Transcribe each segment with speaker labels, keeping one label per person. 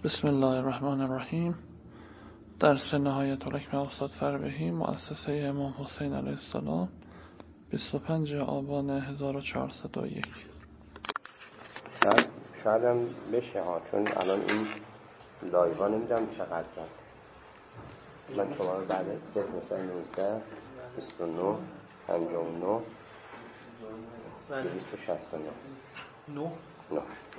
Speaker 1: بسم الله الرحمن الرحیم. درس نهایت الحکمه استاد فربهی، مؤسسه امام حسین علیه السلام، 25 آبان 1401.
Speaker 2: شاید هم بشه ها، چون الان این لایوا نمیدونم چقدر زد. من شما رو بعد 0 مثلا 19 29 59 269 9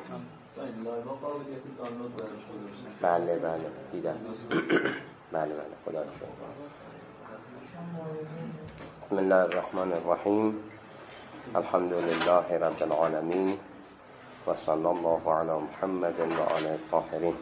Speaker 2: بله دیدم. بله خدا رو شکر. بسم الله الرحمن الرحیم. الحمد لله رب العالمین و صلی الله علی محمد و آله الطاهرین.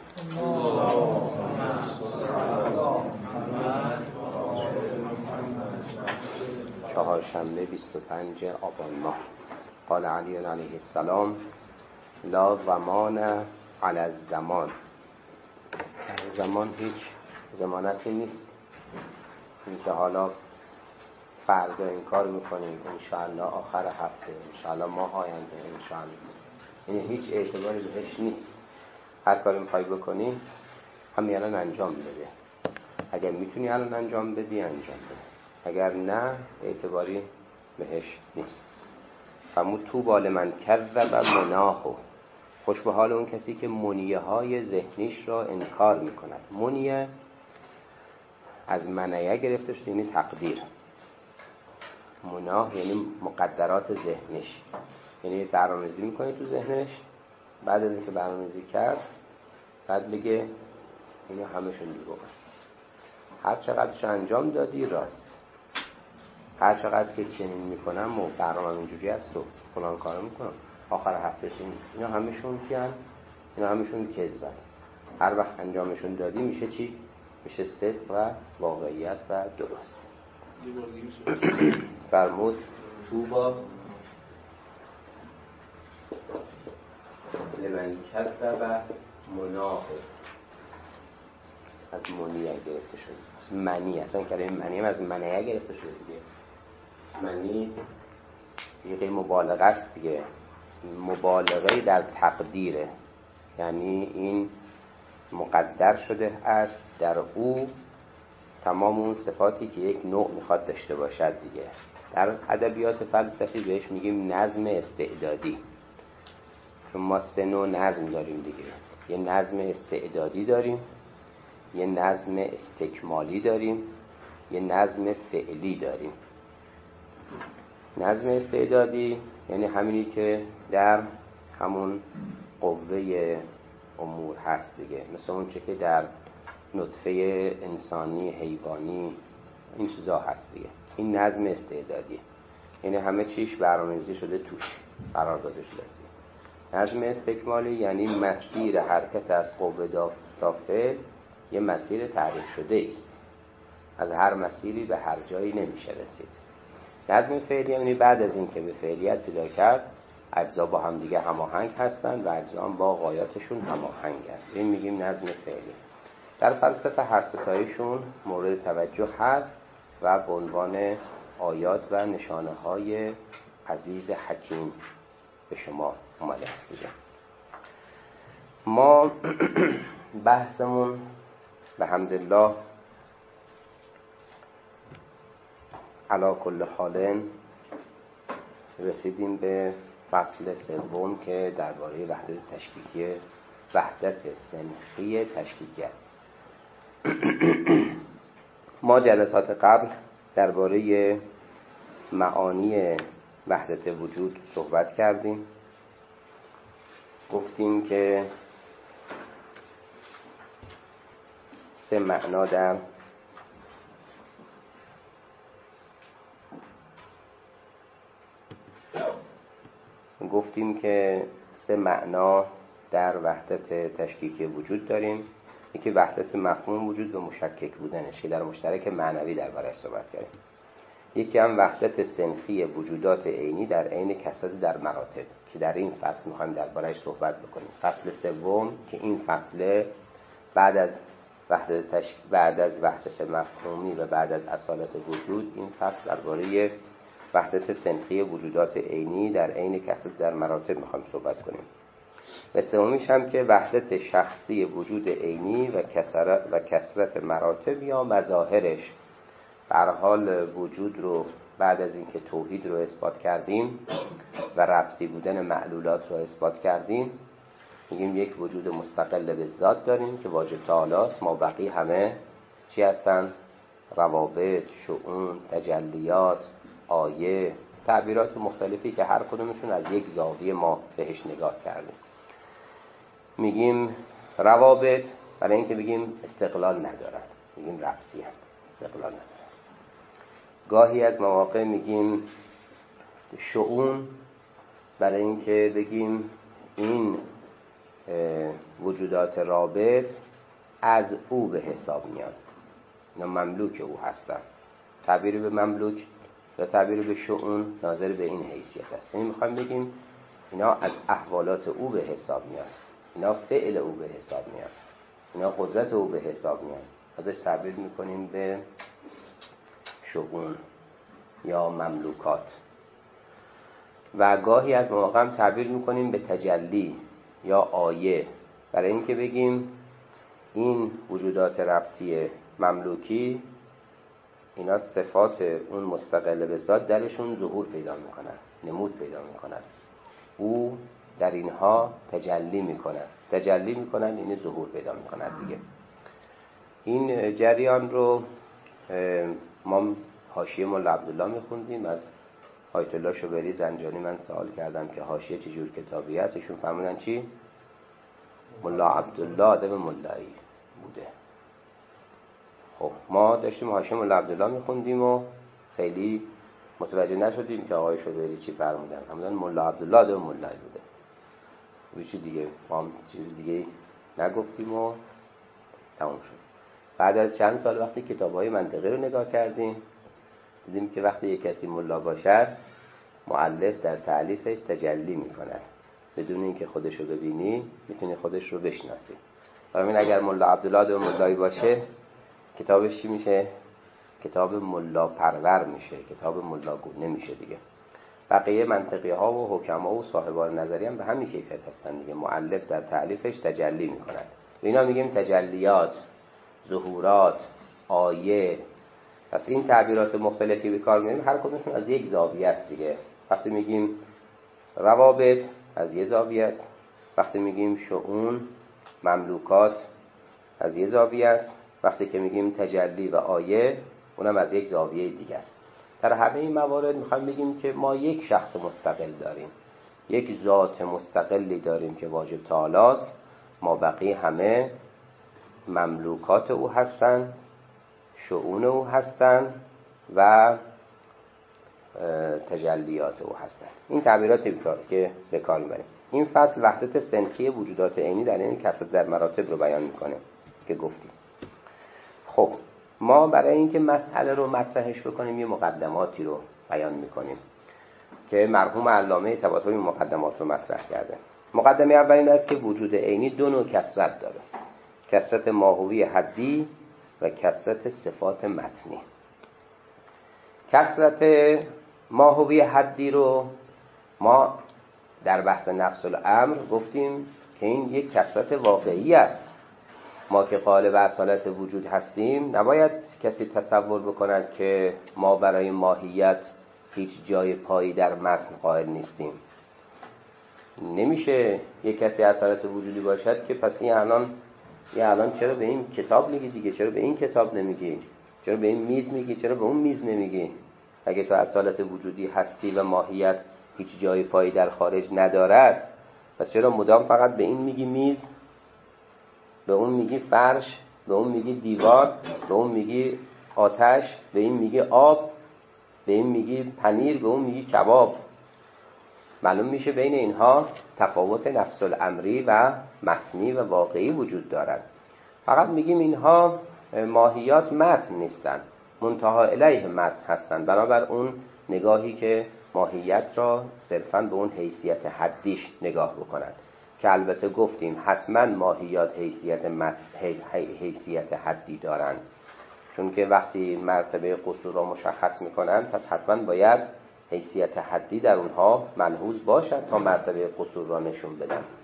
Speaker 2: چهارشنبه 25 آبان ماه. قال علی علیه السلام: لا ضمان علی الزمان. زمان هیچ ضمانتی نیست. اینکه حالا فردا این کار میکنیم، انشاءالله آخر هفته، انشاءالله ماه آینده، انشاءالله، این هیچ اعتباری بهش نیست. هر کاری میخوای بکنی همین الان انجام بده. اگر میتونی الان انجام بدی انجام بده، اگر نه اعتباری بهش نیست. فرمود طوبی لمن کذب مناهو. خوش به حال اون کسی که منیه های ذهنیش را انکار میکند. منیه از منیه گرفته شده، یعنی تقدیر. مناه یعنی مقدرات ذهنیش، یعنی برنامه‌ریزی میکنه تو ذهنش، بعد از اینکه برنامه‌ریزی کرد بعد بگه اینا همشون دروغه. هر چقدرش انجام دادی راست، هر چقدر که چنین میکنم و برنامه اینجوری است و فلان کارو میکنم، آخر هفتهش اینا همشون کیان؟ اینا همشون کذبن. هر وقت انجامشون دادی میشه چی؟ میشه صدق و واقعیت و درست. فرمود طوبی لمن کذب مناه. از منیه گرفته شده. منی اصلا کلمه منی هم از منیه گرفته شده دیگه. منی یه مبالغه است دیگه، مبالغه در تقدیره، یعنی این مقدر شده است در او تمام اون صفاتی که یک نوع میخواد داشته باشد دیگه. در ادبیات فلسفی بهش میگیم نظم استعدادی. چون ما 3 نوع نظم داریم دیگه. یه نظم استعدادی داریم، یه نظم استکمالی داریم، یه نظم فعلی داریم. نظم استعدادی یعنی همینی که در همون قوه امور هست دیگه، مثل اون چه که در نطفه انسانی، حیوانی، این چیزا هست دیگه. این نظم استعدادی یعنی همه چیش برنامه‌ریزی شده توش، قرار داده شده است. نظم استکمالی یعنی مسیر حرکت از قوه تا فعل یه مسیر تعریف شده است، از هر مسیری به هر جایی نمیشه رسید. نظم فعلی یعنی بعد از این که به فعلیت پیدا کرد اجزا با هم دیگه هماهنگ هستن و اجزا هم با غایاتشون هماهنگن. این میگیم نظم فعلی. در فلسفه هر ستایشون مورد توجه هست و به عنوان آیات و نشانه های عزیز حکیم به شما اومده است دیگه. ما بحثمون به حمدالله علی کل حال رسیدیم به فصل 3 که درباره وحدت سنخی تشکیکی است. ما جلسات قبل درباره معانی وحدت وجود صحبت کردیم. گفتیم که 3 معنا در وحدت تشکیکی وجود داریم. یکی وحدت مفهوم وجود و مشکک بودنش که در مشترک معنوی درباره‌اش صحبت کردیم. یکی هم وحدت سنخی وجودات عینی در عین کثرت در مراتب که در این فصل می‌خوایم درباره‌اش صحبت بکنیم. فصل 3 که این فصل بعد از وحدت مفهومی و بعد از اصالت وجود، این فصل درباره وحدت سنخی وجودات عینی در عین کثرت در مراتب می‌خوایم صحبت کنیم. و سومیش هم که وحدت شخصی وجود عینی و کثرت مراتب یا مظاهرش. به هر حال وجود رو بعد از اینکه توحید رو اثبات کردیم و ربطی بودن معلولات رو اثبات کردیم، میگیم یک وجود مستقل به ذات داریم که واجب تعالی است. ما بقی همه چی هستن؟ روابط، شؤون، تجلیات، آیه، تعبیرات مختلفی که هر کدومشون از یک زاویه ما بهش نگاه کردیم. میگیم روابط برای اینکه بگیم استقلال ندارن، میگیم ربطی هست، استقلال ندارن. گاهی از مواقع میگیم شؤون برای اینکه بگیم این وجودات رابط از او به حساب میاد، اینا مملوک او هستن. تعبیر به مملوک یا تعبیر به شؤون ناظر به این حیثیت است. یعنی میخوایم بگیم اینا از احوالات او به حساب میاد، اینا فعل او به حساب میاد، اینا قدرت او به حساب میاد. ازش تعبیر میکنیم به شؤون یا مملوکات. و گاهی از مواقع هم تعبیر میکنیم به تجلی یا آیه برای اینکه بگیم این وجودات ربطی مملوکی، اینا صفات اون مستقل به ذات درشون ظهور پیدا میکنن، نمود پیدا میکنن. او در اینها تجلی میکنن، این ظهور پیدا میکنن دیگه. این جریان رو ما حاشیه مولا عبدالله میخوندیم. از آیت الله شوبری زنجانی من سوال کردم که حاشیه چجور کتابی هست؟ ایشون فهمیدن چی؟ مولا عبدالله آدم مولایی بوده. خب ما داشتیم حاشیه مولا عبدالله میخوندیم و خیلی متوجه نشدیم که آقای شوبری چی فرمودن. فهمیدن مولا عبدالله آدم مولایی بوده. چی دیگه ما چیز دیگه نگفتیم و تموم شد. بعد از چند سال وقتی کتاب‌های منطقی رو نگاه کردیم دیدیم که وقتی یک کسی ملا باشد مؤلف در تألیفش تجلی میکنه، بدون اینکه خودش رو ببینی میتونی خودش رو بشناسی. همین اگر مولا عبدالله و مولایی باشه کتابش چی میشه؟ کتاب ملا پرور میشه، کتاب ملا گونه میشه دیگه. بقیه منطقی ها و حکما و صاحبان نظری هم به همین کیفیت هستن دیگه. مؤلف در تألیفش تجلی میکنن. اینا میگیم تجلیات، ظهورات، آیه. پس این تعبیرات مختلفی به کار می‌بریم، هر کدومشون از یک زاویه است دیگه. وقتی میگیم روابط از یک زاویه است، وقتی میگیم شؤون، مملوکات از یک زاویه است، وقتی که میگیم تجلی و آیه اونم از یک زاویه دیگه است. در همه این موارد میخوایم بگیم که ما یک شخص مستقل داریم، یک ذات مستقلی داریم که واجب تعالی است. ما بقیه همه مملوکات او هستند، شؤون او هستند و تجلیات او هستند. این تعبیراتی که به کار میبریم. این فصل وحدت صنفی وجودات عینی در این کثرت در مراتب رو بیان میکنه که گفتیم. خب ما برای اینکه مسئله رو مطرحش بکنیم یه مقدماتی رو بیان میکنیم که مرحوم علامه طباطبایی مقدمات رو مطرح کرده. مقدمه اول این است که وجود عینی دو نوع کثرت داره: کثرت ماهوی حدی و کثرت صفات متنی. کثرت ماهوی حدی رو ما در بحث نفس الامر گفتیم که این یک کثرت واقعی است. ما که قالب اصالت وجود هستیم نباید کسی تصور بکند که ما برای ماهیت هیچ جای پایی در متن قائل نیستیم. نمیشه یک کسی اصالت وجودی باشد که پس این الان چرا به این کتاب میگی دیگه، چرا به این کتاب نمیگی، چرا به این میز میگی، چرا به اون میز نمیگی؟ اگه تو اصالت وجودی هستی و ماهیت هیچ جای پایی در خارج ندارد، پس چرا مدام فقط به این میگی میز، به اون میگی فرش، به اون میگی دیوار، به اون میگی آتش، به این میگی آب، به این میگی پنیر، به اون میگی کباب؟ معلوم میشه بین اینها تفاوت نفس الامری و متنی و واقعی وجود دارد. فقط میگیم اینها ماهیات متن نیستن، منتهی الیه متن هستن. بنابر اون نگاهی که ماهیت را صرفاً به اون حیثیت حدیش نگاه بکنند که البته گفتیم حتما ماهیات حیثیت حدی دارند، چون که وقتی مرتبه قصور را مشخص میکنند پس حتما باید حیثیت حدی در اونها ملحوظ باشد تا مرتبه قصور را نشون بدن.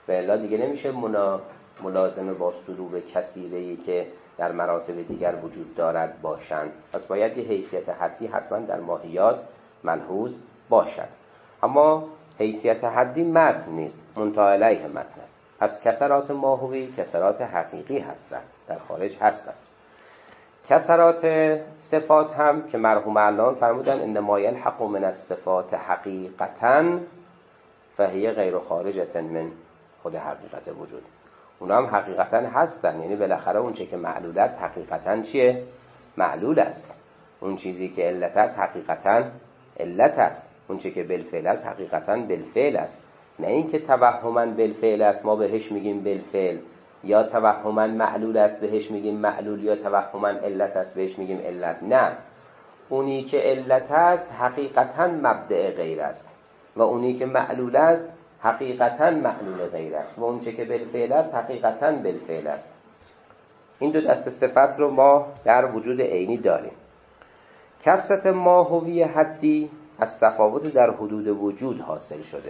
Speaker 2: و الا دیگه نمیشه ملازمه با سلوب کثیره‌ای که در مراتب دیگر وجود دارد باشند. پس باید یه حیثیت حدی حتما در ماهیات ملحوظ باشد. اما حیثیت حدی متن نیست، منتهی علیه متن است. پس کسرات ماهوی کسرات حقیقی هستند، در خارج هستند. کسرات صفات هم که مرحوم علامه فرمودن انما یلحق من الصفات حقیقتا فهی غیر خارجه من خود حقیقت وجود. اونا هم حقیقتا هستن، یعنی بالاخره اون چه که معلول است حقیقتا چیه؟ معلول است. اون چیزی که علت است حقیقتا علت است. اون چه که بالفعل است حقیقتا بالفعل است. نه اینکه توهما بالفعل است ما بهش میگیم بالفعل، یا توهما معلول است بهش میگیم معلول، یا توهما علت است بهش میگیم علت. نه، اونی که علت است حقیقتا مبدأ غیر است و اونی که معلول است حقیقتا معلول غیر است و اون چه که بالفعل است حقیقتا بالفعل است. این دو دسته صفت رو ما در وجود عینی داریم. کثرت ماهوی حدی از تفاوت در حدود وجود حاصل شده.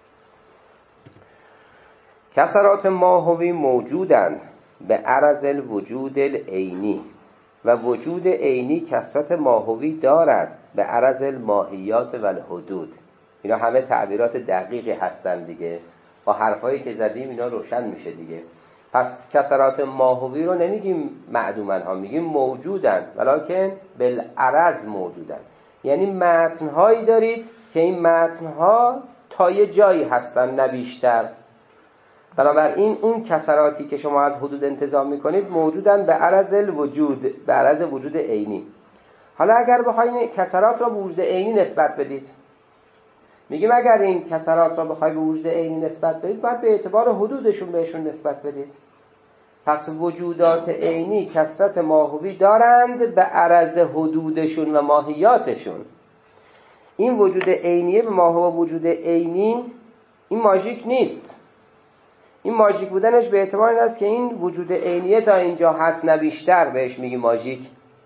Speaker 2: کثرات ماهوی موجودند به عرض الوجود العینی و وجود عینی کثرت ماهوی دارد به عرض الماهیات و الحدود. اینا همه تعبیرات دقیقی هستند دیگه، با حرفایی که زدیم اینا روشن میشه دیگه. پس کثرات ماهوی رو نمیگیم معدومن ها، میگیم موجودن، ولکن بالعرض موجودن. یعنی متنهایی دارید که این متنها تا یه جایی هستن نه بیشتر. بنابراین اون کثراتی که شما از حدود انتزاع میکنید موجودن به عرض الوجود، به عرض وجود عینی. حالا اگر بخواید کثرات را به وجود عینی نسبت بدید، میگیم اگر این کثرات را بخواید به وجود عینی نسبت بدید باید به اعتبار حدودشون بهشون نسبت بدید. پس وجودات عینی کثرت ماهوی دارند به عرض حدودشون و ماهیاتشون. این وجود عینیه به ماهو وجود عینی این ماژیک نیست. این ماژیک بودنش به اعتبار این است که این وجود عینیه تا اینجا هست نه بیشتر، بهش میگیم ماژیک.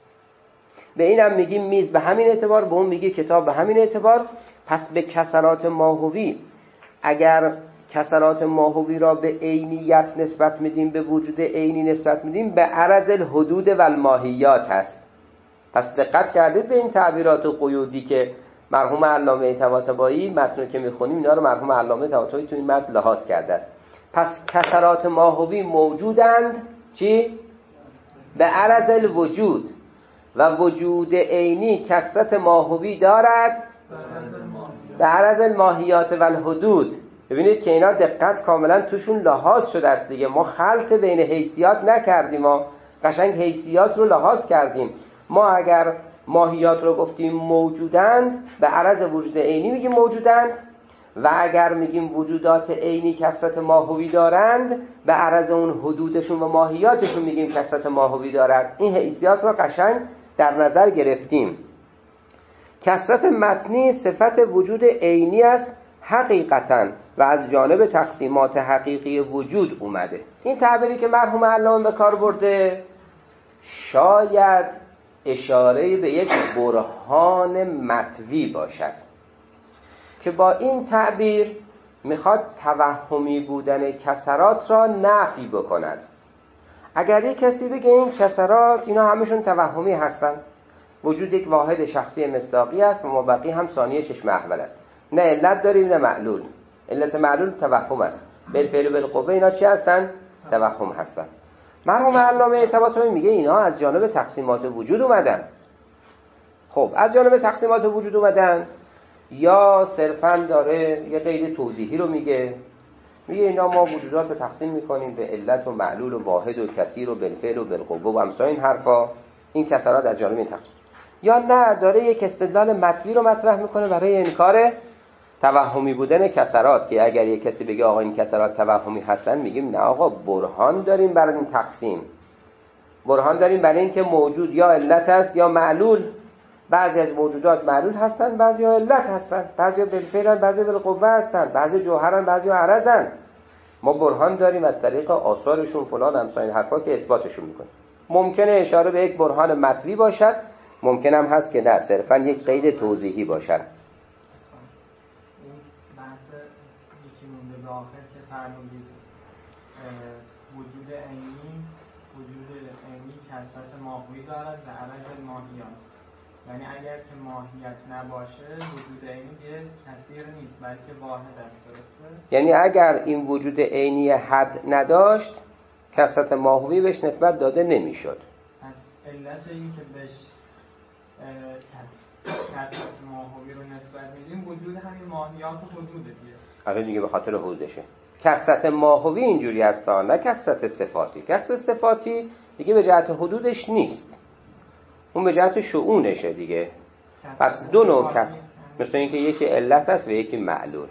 Speaker 2: به اینم میگیم میز به همین اعتبار، به اون میگی کتاب به همین اعتبار. پس به کثرات ماهوی اگر کثرات ماهوی را به عینیت نسبت میدیم، به وجود عینی نسبت میدیم، به عرض الحدود و الماهیات هست. پس دقت کردید به این تعبیرات قیودی که مرحوم علامه طباطبایی متن که میخونیم اینا رو مرحوم علامه طباطبایی تو این متن لحاظ کرده است. پس کثرات ماهوی موجودند چی؟ به عرض الوجود و وجود عینی کثرت ماهوی دارد به عرض الماهیات و الحدود. ببینید که اینا دقت کاملا توشون لحاظ شده است دیگه. ما خلط بین حیثیات نکردیم، ما قشنگ حیثیات رو لحاظ کردیم. ما اگر ماهیات رو گفتیم موجودند به عرض وجود عینی میگیم موجودند، و اگر میگیم وجودات عینی کثرت ماهوی دارند به عرض اون حدودشون و ماهیاتشون میگیم کثرت ماهوی دارند. این حیثیات رو قشنگ در نظر گرفتیم. کثرت متنی صفت وجود عینی است حقیقتا و از جانب تقسیمات حقیقی وجود اومده. این تعبیری که مرحوم علامه به کار برده شاید اشاره به یک برهان مطوی باشد که با این تعبیر میخواد توهمی بودن کثرات را نفی بکند. اگر یک کسی بگه این کثرات اینا همشون توهمی هستن، وجود یک واحد شخصی مصداقی است و مابقی هم ثانیه چشم احول است، نه علت داریم نه معلول. علت معلول توهم است، بالفعل و بالقوه اینا چی هستن؟ توهم هستن. مرحوم علامه طباطبایی میگه اینا از جانب تقسیمات وجود اومدن. خب از جانب تقسیمات وجود اومدن یا صرفاً داره یه قید توضیحی رو میگه اینا ما وجودات رو تقسیم میکنیم به علت و معلول و واحد و کثیر و بالفعل و بالقوه و امثال این حرفا، این کثرات از جانب این تقسیم. یا نه داره یک استدلال مطوی رو مطرح میکنه برای انکار توهمی بودن کثرات، که اگر یک کسی بگه آقا این کثرات توهمی هستن میگیم نه آقا برهان داریم برای این تقسیم. برهان داریم برای اینکه موجود یا علت است یا معلول. بعضی از موجودات معلول هستن، بعضی ها علت هستن، بعضی ها بالفعل، بعضی بالقوه هستن، بعضی جوهرن، بعضی ها عرضن. ما برهان داریم از طریق آثارشون فلان امثال این حرفا که اثباتشون میکنیم. ممکنه اشاره به یک برهان مطوی باشد، ممکن هم هست که نه صرفا یک قید توضیحی باشد.
Speaker 3: این بحث یکی مونده به آخر که فرمودید وجود عینی کثرت ماهوی دارد و عوض ماهیات. یعنی اگر که ماهیت نباشه وجود عینی دیگه کثیر نیست بلکه واحد است، درسته؟
Speaker 2: یعنی اگر این وجود عینی حد نداشت کثرت ماهوی بهش نسبت داده نمیشد.
Speaker 3: پس علت این که بهش کثرت ماهوی رو نسبت میدیم وجود همین ماهیات و حدود دیگه.
Speaker 2: آره دیگه، به خاطر حدودشه. کثرت ماهوی اینجوری هستا، نه کثرت صفاتی. کثرت صفاتی دیگه به جهت حدودش نیست، اون به جهت شؤونشه دیگه. پس دو نوع کثرت، مثل اینکه یکی علت است و یکی معلول.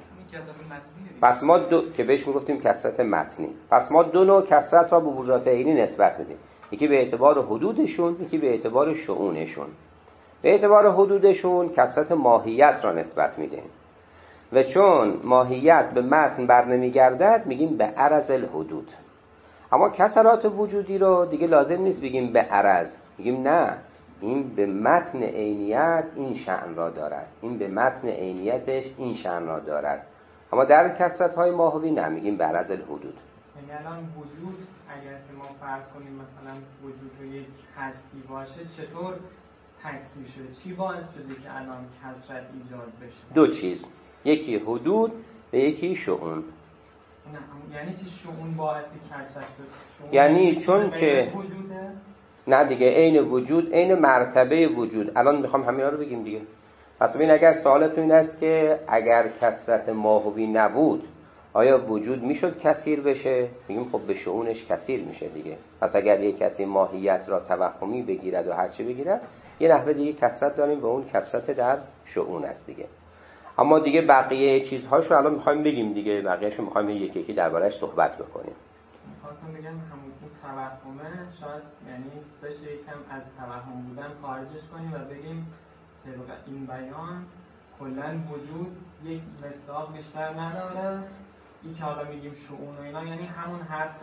Speaker 2: پس ما که بهش میگفتیم کثرت متنی. پس ما دو نوع کثرت را به وجودات عینی نسبت میدیم، یکی به اعتبار حدودشون، یکی به اعتبار شؤونشون. به اعتبار حدودشون کثرت ماهیت را نسبت میدیم و چون ماهیت به متن بر نمیگردد میگیم به عرض الحدود. اما کثرات وجودی رو دیگه لازم نیست بگیم به عرض، میگیم نه، این به متن عینیت این شأن را دارد، این به متن عینیتش این شأن را دارد. اما در کثرت های ماهوی نه، میگیم به عرض الحدود.
Speaker 3: یعنی الان وجود اگر که ما فرض کنیم مثلا وجود رو یک هستی باشه چطور تکثیر شده؟ چی باعث شده که الان کثرت ایجاد بشه؟
Speaker 2: دو چیز، یکی حدود و یکی شؤون.
Speaker 3: نه یعنی چی شؤون باعث کثرت شد؟
Speaker 2: یعنی چون که
Speaker 3: وجوده؟
Speaker 2: نه دیگه، عین وجود، عین مرتبه وجود. الان میخوام همینا رو بگیم دیگه. پس ببین اگر سوالتون این است که اگر کثرت ماهوی نبود آیا وجود میشد کثیر بشه؟ میگیم خب به شؤونش کثیر میشه دیگه. پس اگر یک کسی ماهیت را توهمی بگیرد و هرچی بگیرد، یه نحوه دیگه کثرت داریم و اون کثرت در شؤون است دیگه. اما دیگه بقیه چیزهاشو الان میخوایم بگیم دیگه، بقیه‌اشو میخوایم یکی یکی درباره‌اش صحبت بکنیم.
Speaker 3: می‌خواستم بگم همون توهمه شاید یعنی بشه یکم از توهم بودن خارجش کنیم و بگیم طبق این بیان کلاً وجود یک مصداق بیشتر نداره. این که حالا میگیم شؤون و اینا یعنی همون حرف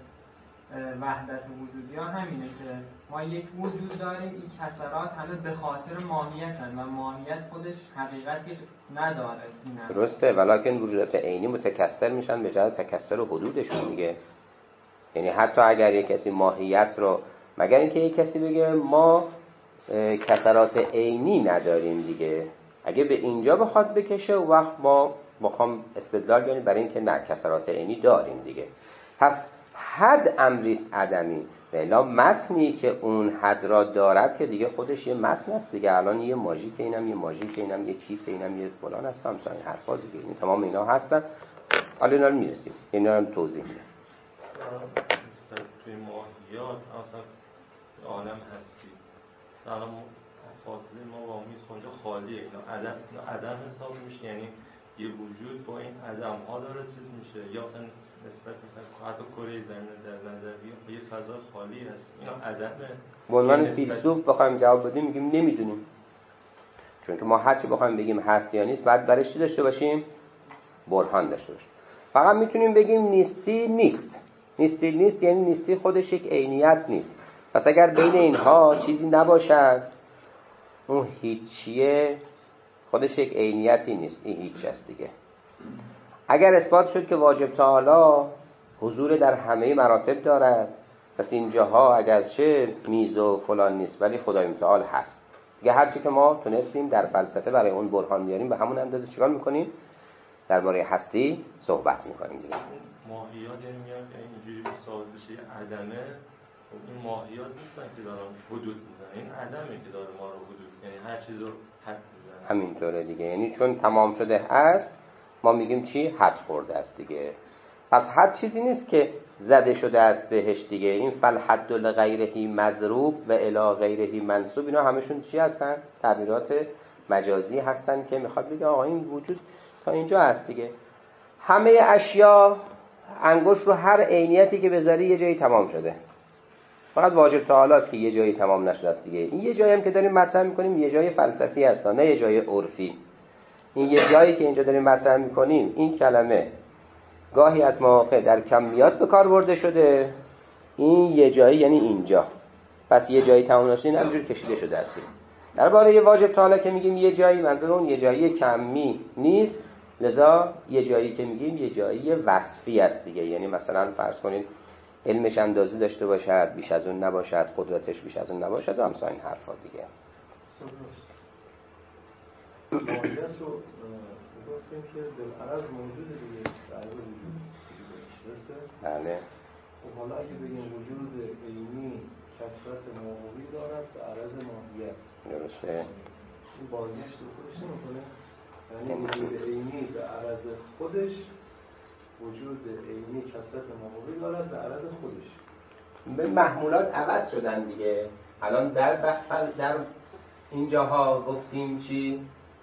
Speaker 3: وحدت وجودی ها همینه که ما یک وجود داریم، این کثرات همه به خاطر ماهیتن و ماهیت خودش حقیقتی نداره.
Speaker 2: درسته، ولکن وجودات عینی متکثر میشن به جهت تکثر حدودشون دیگه. یعنی حتی اگر یک کسی ماهیت رو، مگر اینکه یک کسی بگه ما کثرات عینی نداریم دیگه، اگه به اینجا بخواد بکشه و وقت ما بخوام استدلال بیاریم برای اینکه نه کثرات عینی داریم دیگه. پس حد امریست عدمی، ولی متنی که اون حد را دارد که دیگه خودش یه متن است دیگه. الان یه ماژیک، اینم یه ماژیک، اینم یه کیسه، اینم یه فلان است، همسا این حرفا دیگه، این تمام اینا هستن. حالا اینا رو میرسیم، اینا رو توضیح میدم.
Speaker 4: توی ماهیات اصلا عالم هستی الان فاصله ما با میز اونجا خالیه، اینا عدم حساب میشه. یعنی یه وجود با این عدم ها داره چیز میشه، یا مثلا نسبت مثلا حتی کره زمین در نظریه یه فضا خالی هست، اینا عدمه.
Speaker 2: به عنوان فیلسوف بخوایم جواب بدیم میگیم نمیدونیم، چون که ما هرچی بخوایم بگیم هست یا نیست بعد برای چی داشته باشیم؟ برهان داشته باشیم. فقط میتونیم بگیم نیستی نیست. نیستی نیست یعنی نیستی خودش یک عینیت نیست. پس اگر بین اینها چیزی نباشد اون هیچیه خودش یک عینیتی نیست، این هیچ است دیگه. اگر اثبات شد که واجب تعالی حضور در همه مراتب دارد، پس اینجاها اگرچه میز و فلان نیست ولی خدای متعال هست دیگه. هرچی که ما تونستیم در فلسفه برای اون برهان بیاریم به همون اندازه چیکار میکنیم؟ درباره هستی صحبت میکنیم دیگه.
Speaker 4: ماهیات یعنی میگن که اینجوری ثابت بشه عدمه، این ماهیات نیستن که دارن حدود میزنن، این عدمه که داره ما رو حدود، یعنی هر چیز رو حد میزنه.
Speaker 2: همینطوره دیگه، یعنی چون تمام شده است ما میگیم چی؟ حد خورده است دیگه. پس حد چیزی نیست که زده شده است بهش دیگه. این فالحد لغیرهی مضروب و الی غیرهی منسوب، اینا همشون چی هستن؟ تعبیرات مجازی هستن که میخواد بگه آقا این وجود تا اینجا هست دیگه. همه اشیا انگشت رو هر عینیتی که بذاری یه جایی تمام شده، فقط واجب تعالی است که یه جایی تمام نشده است دیگه. این یه جایی هم که داریم مطرح میکنیم یه جای فلسفی هست نه یه جای عرفی. این یه جایی که اینجا داریم مطرح میکنیم این کلمه گاهی از مواقع در کمیات به کار برده شده، این یه جایی یعنی اینجا. پس یه جایی تمام نشده این همجور کشیده شده است. درباره یه واجب تعالی که میگیم یه جایی، منظور اون یه جایی کمی نیست، لذا یه جایی که میگیم یه جایی وصفی است دیگه. یعنی مثلا فرض کنید علمش اندازه داشته باشد، بیش از اون نباشد، قدرتش بیش از اون نباشد و همسا این حرفا دیگه.
Speaker 4: ماهیت رو گفتیم که بالعرض موجود دیگه، در عرض وجود درسته؟
Speaker 2: بله.
Speaker 4: خب حالا اگه بگیم وجود عینی کثرت ماهوی دارد به عرض ماهیت،
Speaker 2: درسته.
Speaker 4: این بازگشت رو خودش نمیکنه؟ یعنی وجود عینی به عرض خودش، وجود عینی کثرت ماهوی دارد به عرض خودش.
Speaker 2: به محمولات عوض شدن دیگه. الان در اینجاها گفتیم چی؟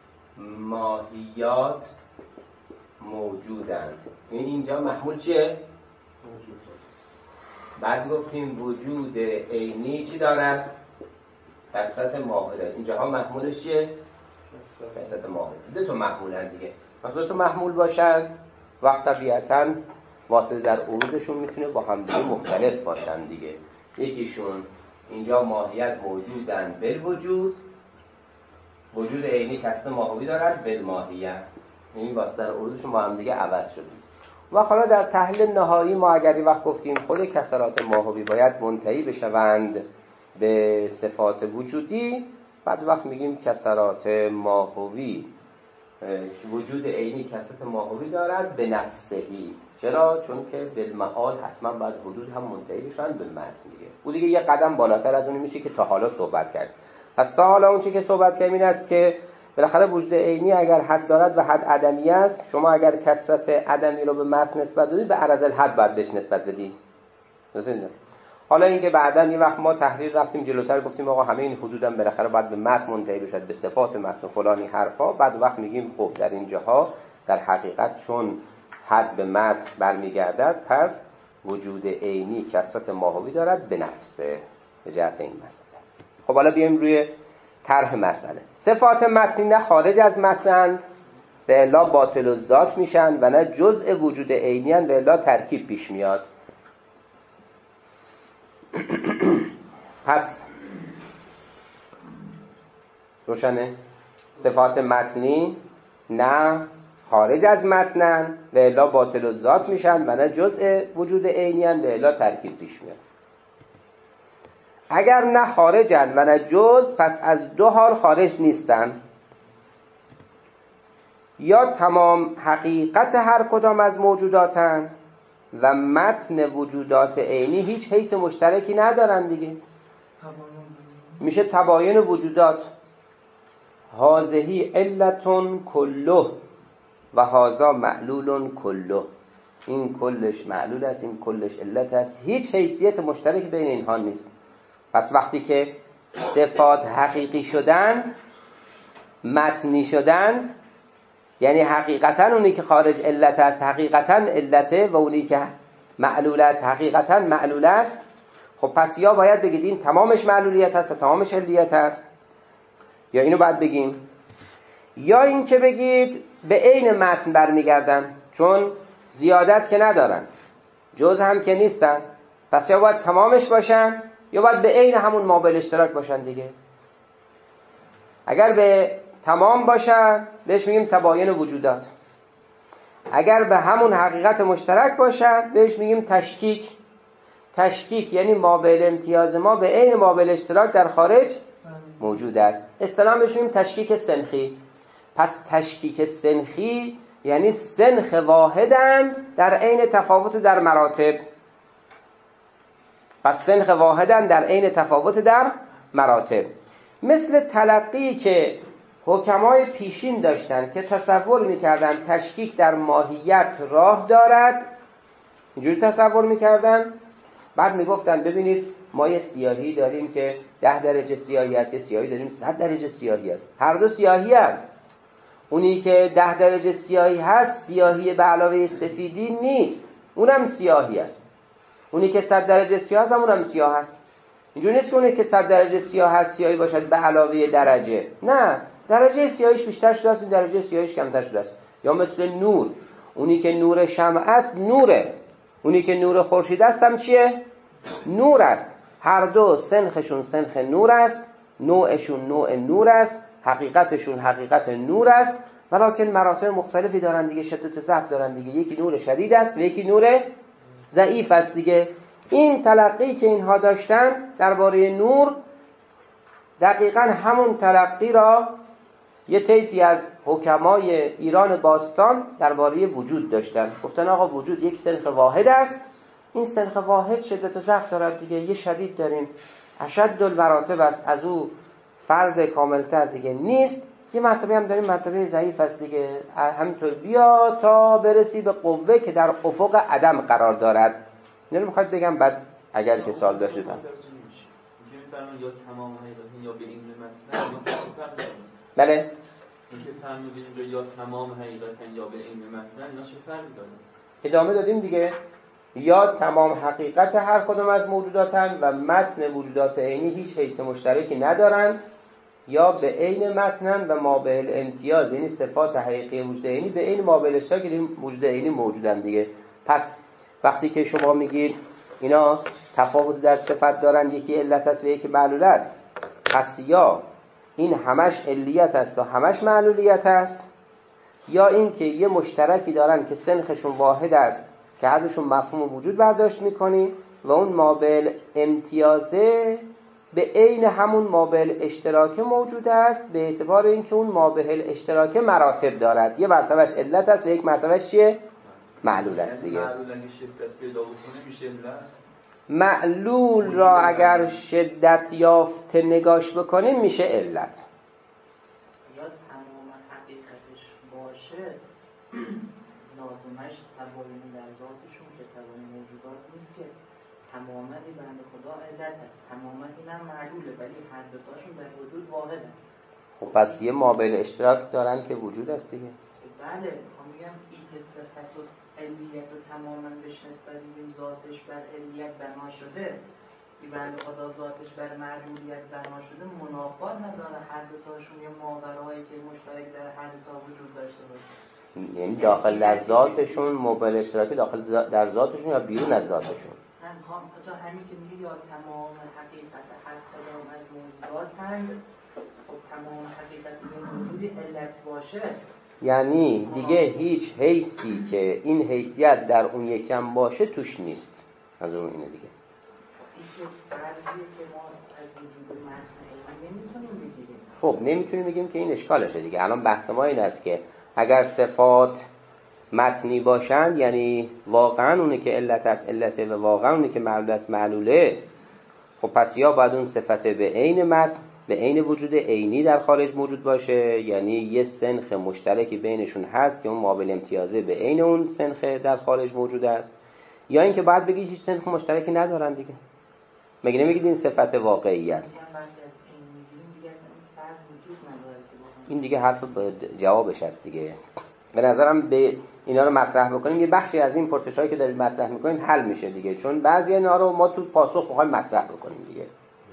Speaker 2: ماهیات موجودند. اینجا محمول چیه؟
Speaker 4: موجود.
Speaker 2: بعد گفتیم وجود عینی چی دارد؟ کثرت ماهی دارد. اینجاها محمولش چیه؟ کثرت ماهی. دو تا محمولن دیگه. مثلا تو محمول باشن وقت طبیعتاً واسطه در عروضشون میتونه با هم دیگه مختلف باشن دیگه. یکیشون اینجا ماهیت موجودن بالوجود، وجود عینی کثرت ماهوی دارد بالماهیت. این واسطه در عروضشون با هم دیگه عوض شده. و حالا در تحلیل نهایی ما اگر این وقت گفتیم خود کثرات ماهوی باید منتهی بشوند به صفات وجودی، بعد وقت میگیم کثرات ماهوی وجود عینی کثرت ماهوی دارد به نفسهی. چرا؟ چون که بالمعال حتما باید حدود هم منتهی بشن به متن دیگه. او دیگه یه قدم بالاتر از اون میشه که تا حالا صحبت کرد. پس تا حالا اون چیزی که صحبت کردیم این است که بالاخره وجود عینی اگر حد دارد و حد عدمی است، شما اگر کثرت عدمی رو به متن نسبت بدید به عرض الحد باید بهش نسبت بدید. درسته؟ حالا اینکه بعداً یه وقت ما تحریر رفتیم جلوتر گفتیم آقا همه این حدود هم بالاخره باید به متن منتهی بشد، به صفات متن فلانی حرفا. بعد وقت میگیم خب در اینجاها در حقیقت چون حد به متن برمیگردد پس وجود عینی کثرت ماهوی دارد به نفسه، به جهت این مسئله. خب حالا بیایم روی طرح مسئله. صفات متنی نه خارج از متن به الا باطل الذات میشن و نه جزء وجود عینی ان به الا ترکیب پیش میاد. پس روشنه؟ صفات متنی نه خارج از متنن و الا باطل الذات میشن و نه جزء وجود عینی ان به الا ترکیب پیش میاد. اگر نه خارجن و نه جز، پس از دو حال خارج نیستن. یا تمام حقیقت هر کدام از موجوداتن و متن وجودات عینی هیچ حیث مشترکی ندارن دیگه. میشه تباین وجودات. هذه علتون کله و هذا معلول کله. این کلش معلول است، این کلش علت است. هیچ حیثیت مشترک بین اینها نیست. پس وقتی که صفات حقیقی شدن، متنی شدن، یعنی حقیقتا اونی که خارج علت است حقیقتا علته و اونی که معلول است حقیقتا معلول است. خب پس یا باید بگید این تمامش معلولیت است و تمامش علیت است، یا اینو باید بگیم، یا این که بگید به عین متن برمیگردن، چون زیادت که ندارن جز هم که نیستن. پس یا باید تمامش باشن یا باید به عین همون مابل اشتراک باشن دیگه. اگر به تمام باشن بهش میگیم تباین وجودات، اگر به همون حقیقت مشترک باشن بهش میگیم تشکیک. تشکیک یعنی مابل امتیاز ما به عین مابل اشتراک در خارج موجود است. اصطلاحاً بهش میگیم تشکیک سنخی. پس تشکیک سنخی یعنی سنخ واحدن در عین تفاوت در مراتب. پس سنخ واحدن در عین تفاوت در مراتب. مثل تلقی که حکمای پیشین داشتن که تصور میکردن تشکیک در ماهیت راه دارد، اینجوری تصور میکردن. بعد میگفتن ببینید ما یه سیاهی داریم که 10 درجه سیاهی هست، یه سیاهی داریم 100 درجه سیاهی هست. هر دو سیاهی هست. اونی که 10 درجه سیاهی هست سیاهی به علاوه سفیدی نیست، اونم سیاهی است. اونی که 100 درجه سیاه هست اونم سیاه هست. اینجوری نیست که اونی که 100 درجه سیاه هست سیاهی باشد به علاوه درجه. نه، درجه سیاهیش بیشتر شده است، درجه سیاهیش کمتر شده است. یا مثل نور، اونی که نور شمع است نوره، اونی که نور خورشید است هم چیه؟ نور است. هر دو سنخشون سنخ نور است، نوعشون نوع نور است، حقیقتشون حقیقت نور است، ولکن مراتب مختلفی دارن دیگه، شدت ضعف دارن دیگه. یکی نور شدید است و یکی نور ضعیف است دیگه. این تلقی که اینها داشتن درباره نور دقیقاً همون تلقی را یه طیفی از حکمای ایران باستان درباره وجود داشتن. گفتن آقا وجود یک سنخ واحد است، این سنخ واحد شدت و ضعف دارد دیگه، یه شدید داریم اشد المراتب است، از او فرد کاملتر دیگه نیست، یه مرتبه هم داریم مرتبه ضعیف است دیگه، همینطور بیا تا برسی به قوه که در افق عدم قرار دارد. اینو میخواد بگم بعد اگر که سوال داشتید
Speaker 5: یا تمام حقیقت یا به این مطلب.
Speaker 2: بله
Speaker 5: اینکه فرمودین یا تمام حقیقت یا به این مطلب نشه فرق داره.
Speaker 2: ادامه دادیم دیگه، یا تمام حقیقت هر کدوم از موجوداتن و متن موجودات عینی هیچ حیث مشترکی ندارن، یا به عین متنن و ما به الامتیاز، یعنی صفات حقیقی وجود عینی به عین ما به اشتراک وجود عینی موجودن دیگه. پس وقتی که شما میگید اینا تفاوت در صفت دارن، یکی علت است و یکی معلول است، پس یا این همش علیت است و همش معلولیت است، یا این که یه مشترکی دارن که سنخشون واحد است که ازشون مفهوم وجود برداشت میکنی و اون مابل امتیازه به عین همون مابل اشتراک موجود است، به اعتبار اینکه اون مابل اشتراک مراتب دارد، یه مرتبهش علت است و یک مرتبهش چیه؟ معلول است دیگه.
Speaker 5: معلول اگه شدت پیدا بکنه میشه علت.
Speaker 2: معلول را اگر شدت یافته نگاش بکنیم میشه علت.
Speaker 6: یا تمام حقیقتش باشه لازمش تباین در ذاتشون که تباین موجودات نیست که تماما این بنده خدا علت است، تماما اینم معلوله، ولی هر دوتاشون در وجود واحد هست.
Speaker 2: خب پس یه مابل اشتراک دارن که وجود است دیگه.
Speaker 6: بله میگم این که صفت و علیت و تماما بهش نسبت میدیم ذاتش بر علیت بنا شده، این بنده خدا ذاتش بر معلولیت بنا شده، منافات نداره هر دوتاشون یه ماورایی که مشترک در هر دوتا وجود داشته باشه.
Speaker 2: یعنی داخل در ذاتشون مابل اشتراکی داخل در ذاتشون یا بیرون از ذاتشون؟
Speaker 6: تا همین که میگه یا تمام حقیقت هر کدام از موجوداتند، خب تمام حقیقت این موجودی علت باشه،
Speaker 2: یعنی دیگه هیچ حیثی که این حیثیت در اون یکم باشه توش نیست. از اون اینه دیگه.
Speaker 6: این که فرضیه که ما از وجود متن نمیتونیم بگیریم.
Speaker 2: خب نمیتونیم بگیم که این اشکالشه دیگه. الان بحث ما این است که اگر صفات متنی باشند، یعنی واقعا اونه که علت است علته و واقعا اونه که معلول است معلوله، خب پس یا باید اون صفت به عین متن به عین وجود عینی در خارج موجود باشه، یعنی یه سنخ مشترکی بینشون هست که اون مابل امتیازه به عین اون سنخ در خارج موجود است، یا اینکه باید بگید هیچ سنخ مشترکی ندارن دیگه. مگه نمیگید این صفت واقعی است؟ این دیگه حرف جوابش هست دیگه. به نظرم به اینا رو مطرح بکنیم یه بخشی از این پرسشایی که دارید مطرح میکنید حل میشه دیگه، چون بعضی اینا رو ما تو پاسخ میخوایم مطرح بکنیم دیگه.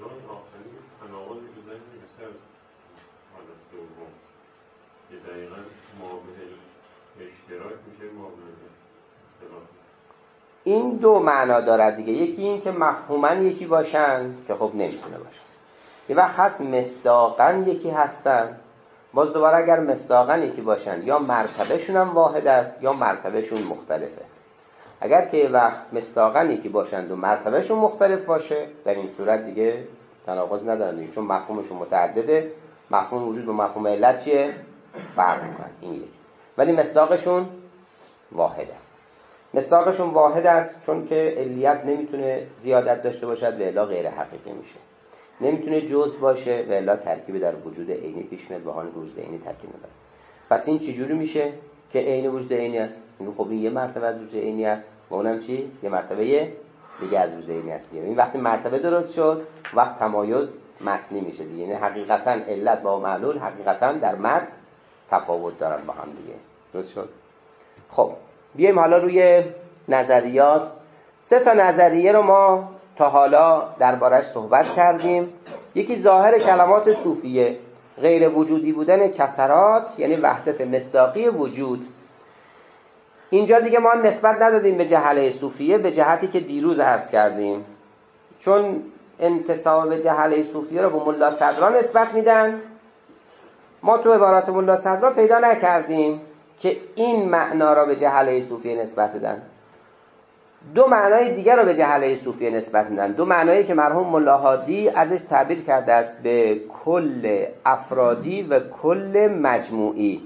Speaker 2: این دو معنا دارد دیگه، یکی این که مفهوماً یکی باشن که خب نمیتونه باشه، یه وقت هست مصداقاً یکی هستن، باز دوباره اگر مصداقاً یکی باشن یا مرتبهشون هم واحد است یا مرتبهشون مختلفه. اگر که یه وقت مصداقاً یکی باشند و مرتبهشون مختلف باشه، در این صورت دیگه تناقض ندارن دیگه، چون مفهومشون متعدده، مفهوم وجود و مفهوم علت چیه؟ فرق میکنن این یک. ولی مصداقشون واحد است. مصداقشون واحد است چون که علیت نمیتونه زیادت داشته باشد و الا غیر حقیقی میشه، نمیتونه جزء باشه و الا ترکیب در وجود عینی پیش میاد و آن وجود عینی ترکیب نداره. پس این چجوری میشه که عین وجود عینی است؟ این خب این یه مرتبه از وجود عینی است و اونم چی؟ یه مرتبه دیگه از وجود عینی است. این وقتی مرتبه درست شد وقت تمایز متنی میشه دیگه، یعنی حقیقتا علت با معلول حقیقتا در متن تفاوت دارن با هم دیگه. درست شد؟ خب بیایم حالا روی نظریات. 3 تا نظریه رو ما تا حالا دربارش صحبت کردیم. یکی ظاهر کلمات صوفیه، غیر وجودی بودن کثرات، یعنی وحدت مصداقی وجود. اینجا دیگه ما نسبت ندادیم به جهله صوفیه، به جهتی که دیروز عرض کردیم، چون انتساب به جهله صوفیه رو به ملا صدرا نسبت میدن. ما تو عبارات ملا صدرا پیدا نکردیم که این معنا را به جهله صوفیه نسبت بدن. دو معنای دیگر رو به جهله صوفیه نسبت میدن، دو معنایی که مرحوم ملا هادی ازش تعبیر کرده است به کل افرادی و کل مجموعی.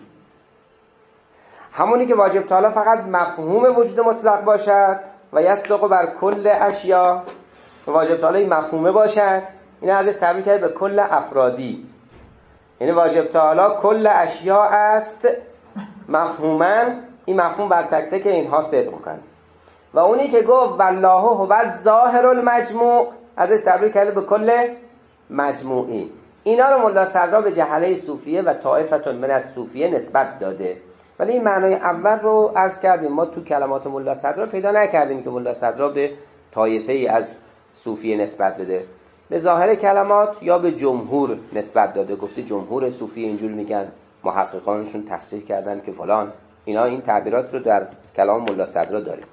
Speaker 2: همونی که واجب تعالی فقط مفهوم وجود مطلق باشد و یصدق بر کل اشیا، واجب تعالی مفهومه باشد، این ازش تعبیر کرده به کل افرادی، یعنی واجب تعالی کل اشیا است مفهوما، این مفهوم بر تک تک اینها صدق می‌کنه. و اونی که گفت والله هو الظاهر المجموع ازش تعبیر کرده به کل مجموعی. اینا رو ملا صدرا به جهله صوفیه و طائفتون من الصوفیه نسبت داده. ولی این معنای اول رو عرض کردیم، ما تو کلمات ملا صدرا پیدا نکردیم که ملا صدرا به طایفه ای از صوفیه نسبت بده. به ظاهر کلمات یا به جمهور نسبت داده، گفته جمهور صوفیه اینجور میگن، محققانشون تصحیح کردن که فلان. اینا این تعبیرات رو در کلام ملا صدرا داریم.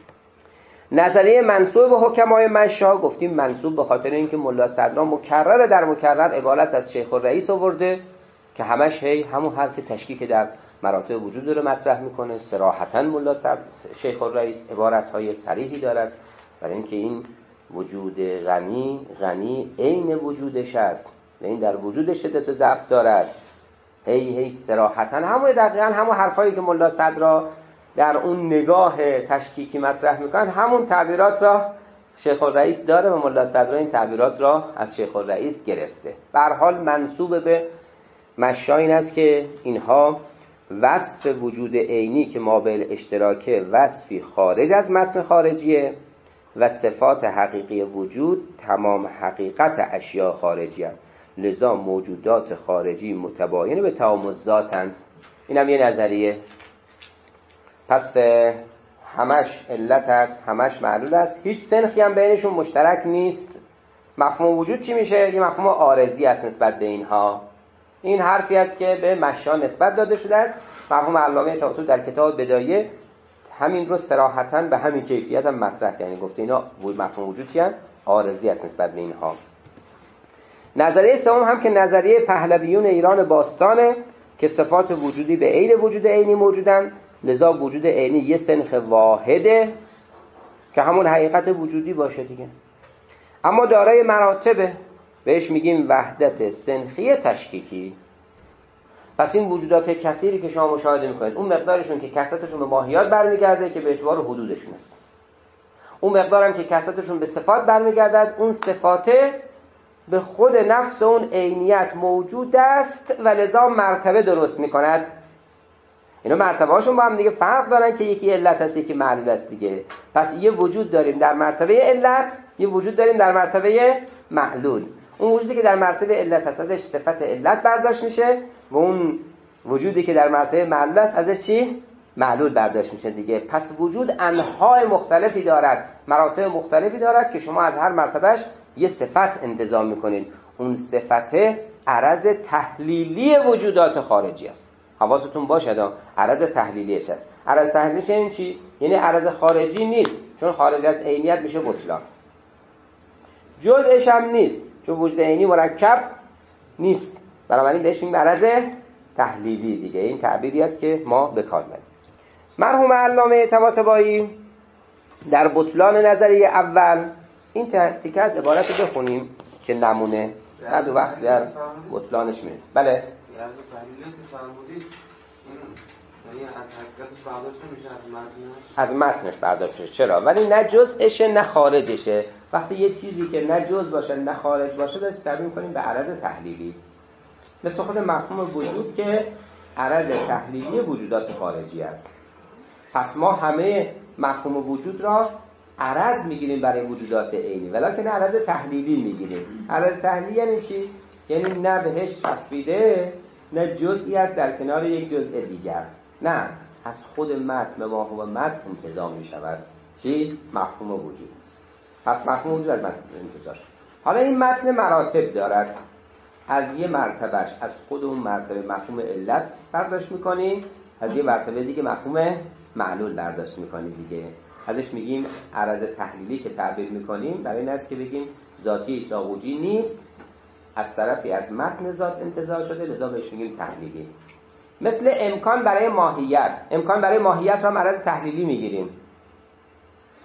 Speaker 2: نظریه منسوب به حکمای مشا گفتیم منسوب به خاطر اینکه ملا صدرا مکرر در مکرر عبارت از شیخ الرئیس آورده که همش همون حرف تشکیک در مراتب وجود رو مطرح میکنه. صراحتاً ملا شیخ الرئیس عبارت‌های صریحی دارد برای اینکه این وجود غنی عین وجودش است و این در وجود شدت ضعف دارد. هی صراحتاً همون دقیقاً همون حرفایی که ملا صدرا در اون نگاه تشکیکی مطرح میکنن، همون تعبیرات را شیخ الرئیس داره و ملا صدرا این تعبیرات را از شیخ الرئیس گرفته. به هر حال منسوب به مشا این است که اینها وصف وجود عینی که مابعد اشتراکه وصفی خارج از متن خارجیه و صفات حقیقی وجود تمام حقیقت اشیاء خارجی هست، لذا موجودات خارجی متباین به تمام ذاتند. این هم یه نظریه. پس همش علت است، همش معلول است، هیچ سنخی هم بینشون مشترک نیست. مفهوم وجود چی میشه؟ یه مفهوم عارضی است نسبت به اینها. این حرفی است که به مشا نسبت داده شده است. مرحوم علامه طاطوسی در کتاب بدایه همین رو صراحتاً به همین کیفیت هم مطرح کرده، گفته اینا مفهوم وجود چی هست؟ عارضی است نسبت به اینها. نظریه سوم هم که نظریه پهلویون ایران باستانه که صفات وجودی به عین وجود عینی موجودن، لذا وجود عینی یه سنخ واحده که همون حقیقت وجودی باشه دیگه، اما دارای مراتبه، بهش میگیم وحدت سنخی تشکیکی. پس این وجودات کثیری که شما مشاهده میکنید، اون مقدارشون که کثرتشون به ماهیات برمیگرده که به اعتبار حدودشون است، اون مقدارم که کثرتشون به صفات برمیگردد، اون صفات به خود نفس اون عینیت موجود است و لذا مرتبه درست میکند. اینا مرتبه هاشون با هم دیگه فرق دارن که یکی علت است یکی معلول است دیگه. پس یه وجود داریم در مرتبه علت، یه وجود داریم در مرتبه معلول. اون وجودی که در مرتبه علت هست ازش صفت علت برداشت میشه و اون وجودی که در مرتبه معلول است ازش چی؟ معلول برداشت میشه دیگه. پس وجود انواع مختلفی دارد، مراتب مختلفی دارد که شما از هر مرتبهش یه صفت انتزاع میکنید. اون صفت عرض تحلیلی وجودات خارجی است. حواستون باشه عرض تحلیلیش است. عرض تحلیلیش این چی؟ یعنی عرض خارجی نیست، چون خارج از عینیت میشه بطلان. جزءش هم نیست، چون وجود عینی مرکب نیست، بنابراین بهش میگیم عرض تحلیلی دیگه. این تعبیری است که ما به کار میبریم. مرحوم علامه طباطبایی در بطلان نظریه اول این تیکه از عبارت رو بخونیم که نمونه بعد وقت در بطلانش میرسیم. بله
Speaker 7: از تحلیلی که فرمودید یعنی از حقیقتش برداشت نمیشه، از
Speaker 2: متنش برداشت میشه. چرا؟ ولی نه جزءشه نه خارجشه. وقتی یه چیزی که نه جزء باشه نه خارج باشه بس تعبیر می‌کنیم به عرض تحلیلی. مثل خود مفهوم وجود که عرض تحلیلی وجودات خارجی است. پس ما همه مفهوم وجود را عرض میگیریم برای وجودات عینی، ولکن عرض تحلیلی میگیریم. عرض تحلیلی یعنی چی؟ یعنی نه بهش تصویره نه جزئیات در کنار یک جزء دیگر، نه از خود متن به مفهوم متن انتزاع میشود. چی؟ مفهوم وجود. پس مفهوم وجود از متن انتزاع. حالا این متن مراتب دارد، از یه مرتبهش از خود اون مرتبه مفهوم علت برداشت میکنیم، از یه مرتبه دیگه مفهوم معلول برداشت میکنیم دیگه. ازش میگیم عرض تحلیلی که تعبیر میکنیم برای این است که بگیم ذاتی ساغوجی نیست، از طرفی از متن ذات انتزاع شده، لذا بهش میگیم تحلیلی. مثل امکان برای ماهیت، امکان برای ماهیت هم عرض تحلیلی میگیریم.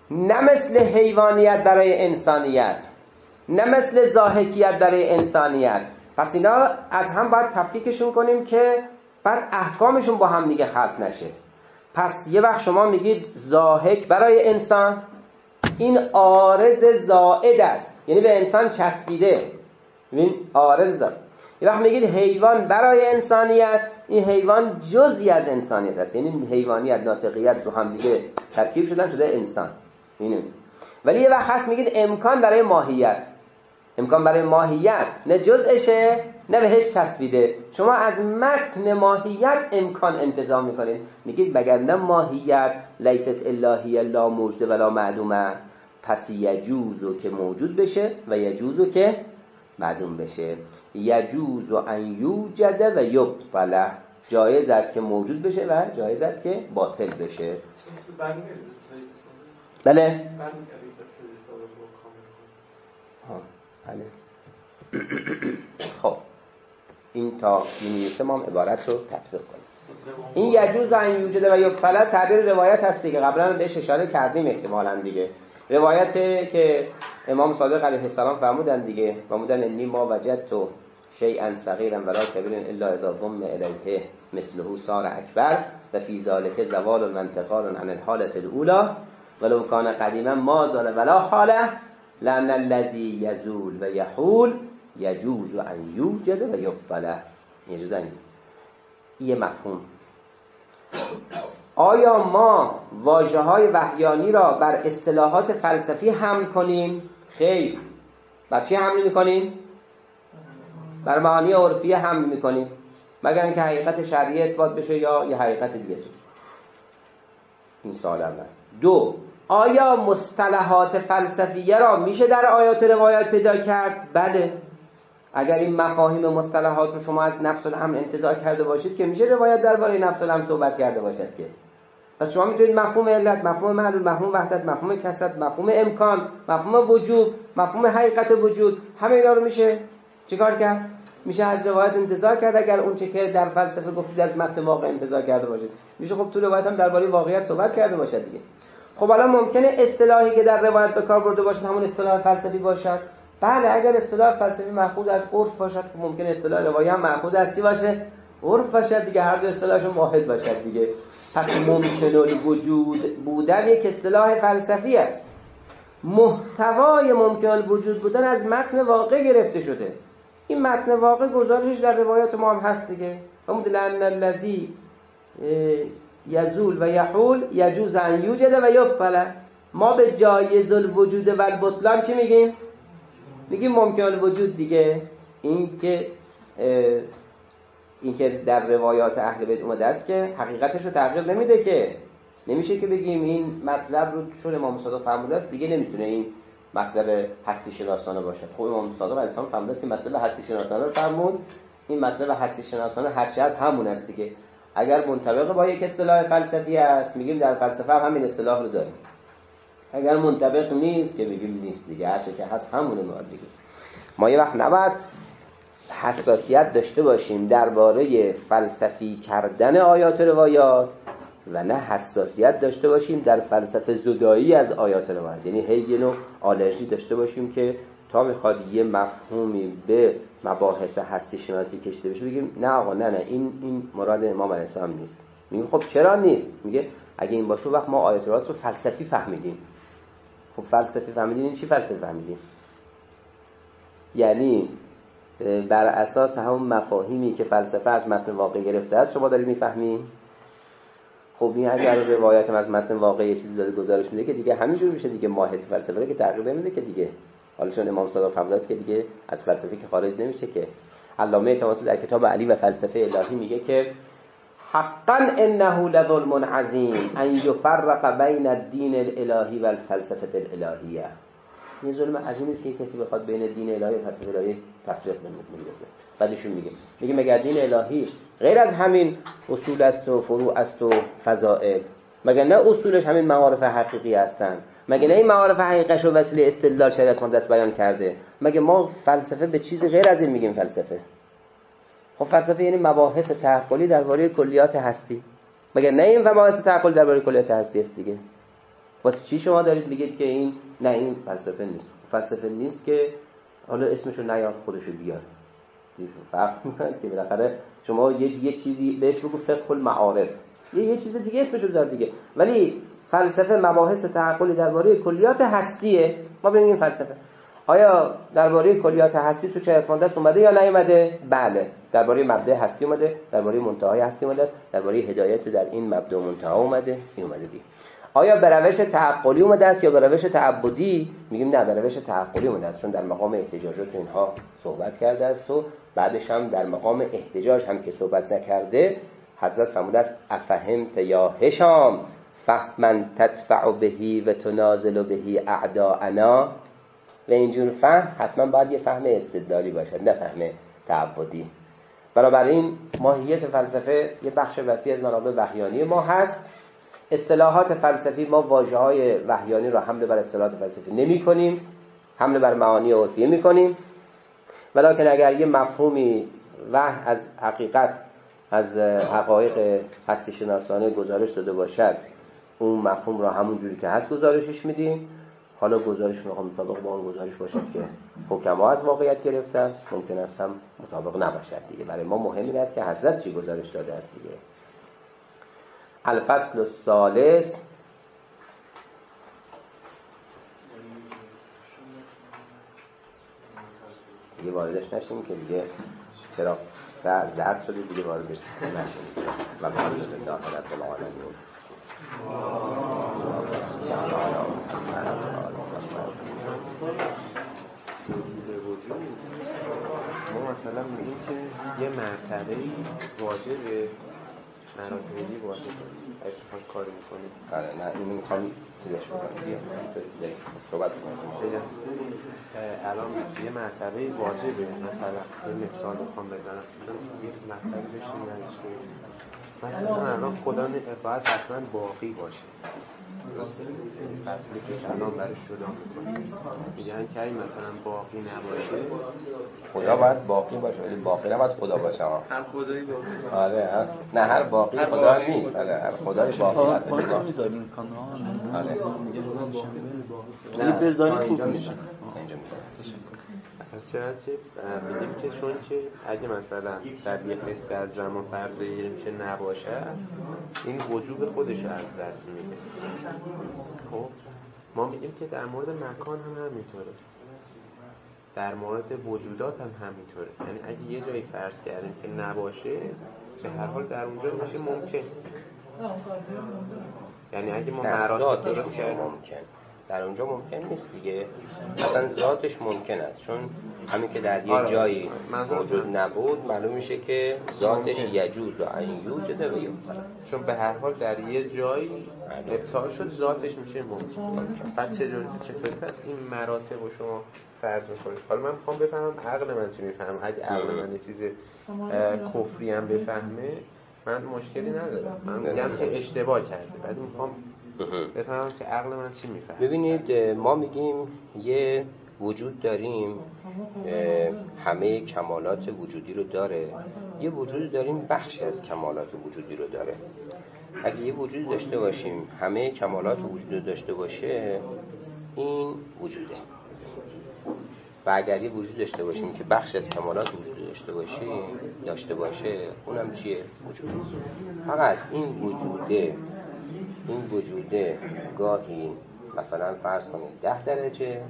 Speaker 2: نه مثل حیوانیت برای انسانیت، نه مثل ضاحکیت برای انسانیت. پس اینا از هم باید تفکیکشون کنیم که بعد احکامشون با هم دیگه خلط نشه. پس یه وقت شما میگید ضاحک برای انسان، این عارض زائد است، یعنی به انسان چسبیده، این عارض داره. یه وقت میگید حیوان برای انسانیت، این حیوان جزئی از انسانیت است، یعنی حیوانیت ناطقیت رو هم دیگه ترکیب شده انسان. اینه. ولی یه وقت هست میگید امکان برای ماهیت، امکان برای ماهیت نه جزءشه نه بهش چسبیده. شما از متن ماهیت امکان انتزاع میکنید، میگید مگر نه ماهیت لیست الهی لا موجود ولا معدومه، پس یجوزو که موجود بشه و یجوزو که معدوم بشه. یجوز ان یوجد و یبطل، جایز است که موجود بشه و جایز است که باطل بشه. بله بله. خب این تا می‌نویسه ما عبارت رو تطبیق کنیم. این یجوز ان یوجد و یبطل تعبیر روایت هست دیگه، قبلا بهش اشاره کردیم احتمالاً دیگه. روایت که امام صادق علیه السلام فرمودن دیگه، فرمودن انی ما وجدت شیئا صغیرا ولا کبیرا الا اذا ضم الیه مثله صار اکبر و فی ذلک زوال وانتقال عن الحالة الاولى ولو کان قدیما ما زال ولا حاله لأن الذي یزول و یحول یجوز ان یوجد و یبطل. یجوز ان یه مفهوم. آیا ما واژه‌های وحیانی را بر اصطلاحات فلسفی حمل کنیم؟ خیر. بر چی حمل می‌کنیم؟ بر معانی عرفی حمل می‌کنیم، مگر اینکه حقیقت شرعی اثبات بشه یا یه حقیقت دیگه. این سوال اول. دو، آیا مصطلحات فلسفیه را میشه در آیات روایات پیدا کرد؟ بله. اگر این مفاهیم مصطلحات رو شما از نفس الامر انتزاع کرده باشید که میشه روایت درباره نفس الامر صحبت کرده باشد که. پس شما میتونید مفهوم علت، مفهوم معلول، مفهوم وحدت، مفهوم کثرت، مفهوم امکان، مفهوم وجود، مفهوم حقیقت وجود، همه اینا رو میشه چیکار کرد؟ میشه از روایت انتزاع کرد اگر اون چه که در فلسفه گفتید از متن واقع انتزاع کرده باشید. میشه خب تو روایت هم درباره واقعیت صحبت کرده باشد دیگه. خب حالا ممکنه اصطلاحی که در روایت به کار برده باشد همون اصطلاح فلسفی باشد. بله اگر اصطلاح فلسفی مأخوذ از عرف باشد، ممکنه اصطلاح روایی هم مأخوذ از چی باشه؟ عرف باشد دیگه، هر دو اصطلاحشون واحد باشد دیگه. پس ممکن الوجود بودن یک اصطلاح فلسفی است. محتوای ممکن الوجود بودن از متن واقع گرفته شده. این متن واقع گزارشش در روایات ما هم هست دیگه. همون لأن الذی یزول و یحول یجوز ان یوجد و یبطل. ما به جایز الوجود و البطلان چی میگیم؟ میگیم ممکن الوجود دیگه. این که در روایات اهل بیت اومده است که حقیقتش رو تغییر نمیده، که نمیشه که بگیم این مطلب رو چون امام صادق فرموده است دیگه نمیتونه این مطلب هستی شناسانه باشه. خب امام صادق علیه السلام فرموده است این مطلب هستی شناسانه رو فرمود، این مطلب هستی شناسانه هرچی از همون است دیگه. اگر منطبق با یک اصطلاح فلسفی است میگیم در فلسفه هم همین اصطلاح رو داریم، اگر منطبق نیست که میگیم نیست دیگه، هرچی که هست همونه دیگه. ما یه وقت نباید حساسیت داشته باشیم درباره فلسفی کردن آیات روایات و نه حساسیت داشته باشیم در فلسفه زدایی از آیات روایات، یعنی هی نوع آلرژی داشته باشیم که تا میخواد یه مفهومی به مباحث هستی شناسی کشیده بشه بگیم نه آقا نه این مراد امام علیه السلام نیست. میگیم خب چرا نیست؟ میگه اگه این باشه وقت ما آیات روایات رو فلسفی فهمیدیم. خب فلسفی فهمیدین این چی فلسفی فهمیدیم؟ یعنی بر اساس همون مفاهیمی که فلسفه از متن واقع گرفته است شما دارید میفهمید. خب این اگر روایت از متن واقع یه چیزی داره گزارش میده که دیگه همینجوری میشه دیگه، ماهیت فلسفه که تغییر نمیده که دیگه. حالا چون امام صادق فرمود که دیگه از فلسفه که خارج نمیشه که. علامه طماطمی در کتاب علی و فلسفه الهی میگه که حقا انه لظلم عظیم ان یفرق بین الدین الالهی و الفلسفه الالهیه. این ظلم عظیمی است که کسی بخواد بین دین الهی و فلسفه الهی تفریق بندازه. بعدشون میگه مگر دین الهی غیر از همین اصول است و فروع است و فضائل؟ مگر نه اصولش همین معارف حقیقی هستن؟ مگر نه این معارف حقیقیش رو وسیله استدلال شریعت مقدس بیان کرده؟ مگر ما فلسفه به چیز غیر از این میگیم فلسفه؟ خب فلسفه یعنی مباحث تعقلی درباره کلیات هستی. مگر نه این مباحث تعقلی درباره کلیات هستی است دیگه؟ واسه چی شما دارید میگید که این نه این فلسفه نیست؟ فلسفه نیست که حالا اسمشو نیار خودشو بیار. فرق میکنه که بالاخره شما یه چیزی بهش بگو فقه المعارف، یه چیز دیگه اسمشو بذار دیگه. ولی فلسفه مباحث تعقلی درباره کلیات هستیه. ما ببینیم فلسفه آیا درباره کلیات هستی تو چه مقدس اومده یا نیومده؟ بله، درباره مبدأ هستی اومده، درباره منتهای هستی اومده، درباره هدایت در این مبدأ و منتها اومده، این اومده دیگه. آیا به روش تعقلی اومده است یا به روش تعبدی؟ میگیم نه، به روش تعقلی اومده است، چون در مقام احتجاجات اینها صحبت کرده است و بعدش هم در مقام احتجاج هم که صحبت نکرده حضرت فرموده است افهمت یا هشام فهما تدفع بهی و تنازل بهی اعداءنا. و اینجور فهم حتما باید یه فهم استدلالی باشد، نه فهم تعبدی. بنابراین ماهیت فلسفه یه بخش وسیع از منابع وحیانی ما هست. اصطلاحات فلسفی ما واژه‌های وحیانی را حمل بر اصطلاحات فلسفی نمی‌کنیم، حمل بر معانی عرفی می‌کنیم. ولکن اگر یه مفهومی از حقیقت از حقایق هستی شناسانه گزارش داده باشد، اون مفهوم را همون جوری که هست گزارشش میدیم. حالا گزارش مطابق با اون گزارش باشد که حکما از واقعیت گرفتن، ممکن است هم مطابق نباشد دیگه. برای ما مهم اینه که حضرت چی گزارش داده است دیگه. الفصل الثالث، دیگه واردش نشیم که دیگه چرا درد شده دیگه واردش نشیم و واردش داخلت به معالمون.
Speaker 7: ما مثلا میگیم که یه مرتبه‌ای واجبه، مراتبی واجبه. اگه کاری میکنیم
Speaker 2: نه اینو میخوام چیزش بکنم دیگه صحبت کنم.
Speaker 7: الان یه مرتبه واجبه، مثلا یه مثال میخوام بزنم چون یه مرتبه بشیم نریز کنیم. مثلا الان خدا باید حتما باقی باشه، درسته؟ فصلی که الان برش جدا میکنیم میگن که اگه مثلا باقی نباشه
Speaker 2: خدا باید باقی باشه، ولی باقی نباید خدا باشه.
Speaker 5: هر خدایی باقی.
Speaker 2: آره نه هر باقی خدا نیست. آره هر خدای باقی هست.
Speaker 1: ما تو میذاریم کانال.
Speaker 2: آره
Speaker 1: نه بذاریم خوب میشه.
Speaker 7: چنانچه میگیم که چون که اگه مثلا در یک حصه از زمان فرض بگیریم که نباشه، این وجوب خودش رو از دست میده. خب ما میگیم که در مورد مکان هم همینطوره، در مورد وجودات هم همینطوره. یعنی اگه یه جایی فرض کردیم که نباشه، به هر حال در اونجا میشه ممکن. یعنی اگه ما مراتب درست کردیم
Speaker 2: در اونجا ممکن نیست دیگه، اصلا ذاتش ممکن است، چون همین که در یه جایی موجود نبود معلوم میشه که ذاتش یجوز و این یوجده و یمتن،
Speaker 7: چون به هر حال در یه جایی ابطال شد ذاتش میشه ممکن. بعد چطوری پس این مراتب رو شما فرض میکنید؟ حالا من میخوام بفهمم عقل من چی میفهم. اگه عقل من یه چیز کفری هم بفهمه من مشکلی ندارم، من میگم که اشتباه کرده، بعد میخوام بفهمم که عقل من چی میفهمه.
Speaker 2: ببینید ما میگیم یه وجود داریم همه کمالات وجودی رو داره، یه وجود داریم بخشی از کمالات وجودی رو داره. اگه یه وجود داشته باشیم همه کمالات وجود رو داشته باشه، این وجوده. و اگر یه وجود داشته باشیم که بخش از کمالات وجود داشته باشه، اونم چیه؟ وجود. فقط این وجوده گاهی مثلا فرض کنید 10 درجه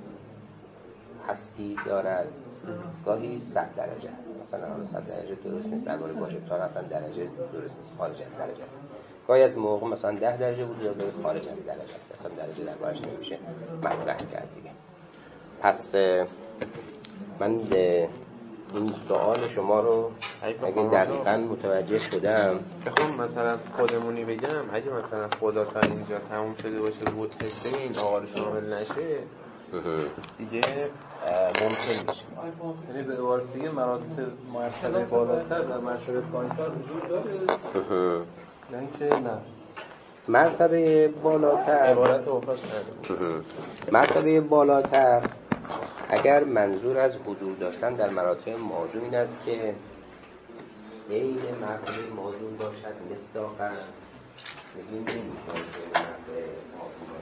Speaker 2: هستی دارد، گاهی 100 درجه. مثلا 100 درجه درست نیست درباره باشه، تا اصلا درجه درست نیست، خارج از درجه است. گاهی از موقع مثلا 10 درجه بود یا گاهی خارج از درجه است، اصلا درجه دربارش نمیشه مطرح کرد دیگه. پس من این سوال شما رو اگه دقیقاً متوجه شدم،
Speaker 7: بخوام مثلا خودمونی بگم، اگه مثلا خدا تا اینجا تموم شده باشه بود حصه این آقا رو شامل نشه دیگه ممکن میشه.
Speaker 5: یعنی به واسطه مرتبه بالاتر در مرتبه پایین‌تر وجود داره، یعنی که نه
Speaker 2: مرتبه بالاتر
Speaker 5: عبارت وفاش
Speaker 2: مرتبه بالاتر اگر منظور از حضور داشتن در مراتب موضوع این است که عین مرتبه موضوع باشد مصداقاً، میگیم نمیشه که مرتبه موضوع